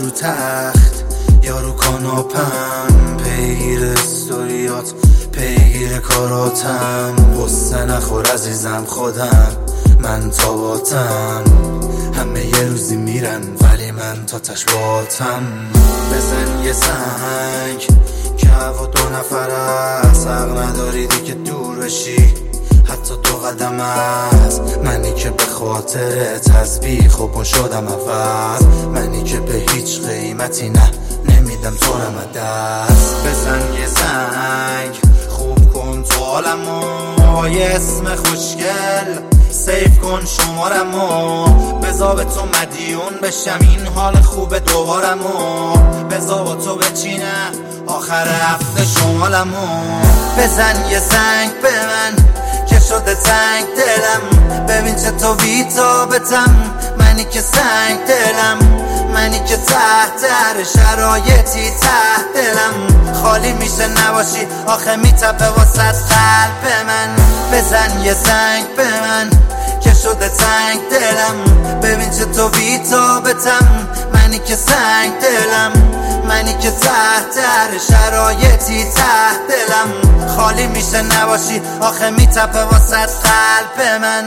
رو تخت یا رو کاناپم، پیگیر استوریات پیگیر کاراتم. قصه نخور عزیزم خودم من تاباتم، همه یه روزی میرن ولی من تا تشباتم. بزن یه سنگ که هوا 2 نفر است، حق نداریدی که دور بشی حتی 2 قدم است. منی که به خاطر تسبیح و شدم عوض، منی که به هیچ قیمتی نمیدم تو رم دست. بزن یه زنگ خوب کن تو حالمو، یه اسم خوشگل سیف کن شمارمو، بذار به تو مدیون بشم این حال خوب دوبارمو، بذار با تو بچینم آخر هفته شمالمو. بزن یه زنگ به من که شده تنگ دلم، ببین چه تو بی‌تابتم، منی که سنگ دلم، منی که تحت هر شرایطی تحت دلم خالی میشه نباشی آخه میتپه واسه قلب من. بزن یه زنگ به من که شده تنگ دلم، ببین چه تو بی‌تابتم، منی که سنگ دلم، منی که تحت هر شرایطی تحت دلم خالی میشه نباشی آخه میتپه واسه قلب من.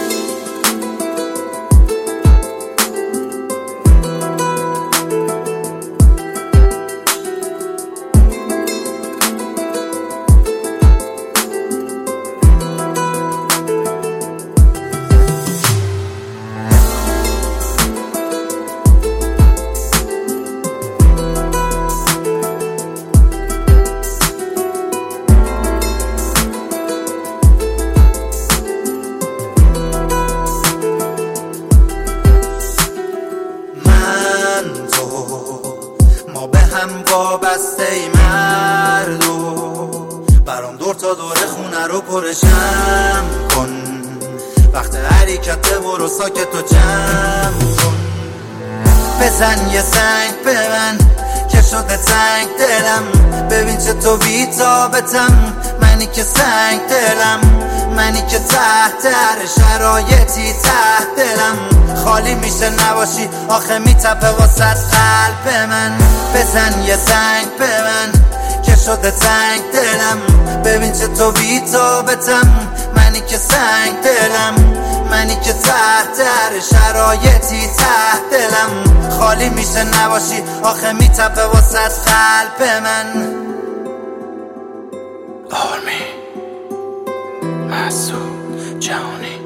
هم وابسته ای مردو، برام دور تا دور خونه رو پرشم کن، وقت حرکت برو ساکت و جمع کن. بزن یه سنگ به من که شده تنگ دلم، ببین چه تو بی‌تابتم، منی که سنگ دلم، منی که تحت هر شرایطی تحت دلم خالی میشه نباشی آخه میتپه واسه قلب من. بزن یه زنگ به من که شده تنگ دلم، ببین چه تو بی‌تابتم، منی که سنگ دلم، منی که تحت هر شرایطی تحت دلم خالی میشه نباشی آخه میتپه واسه قلب من. آرمی مسعود جهانی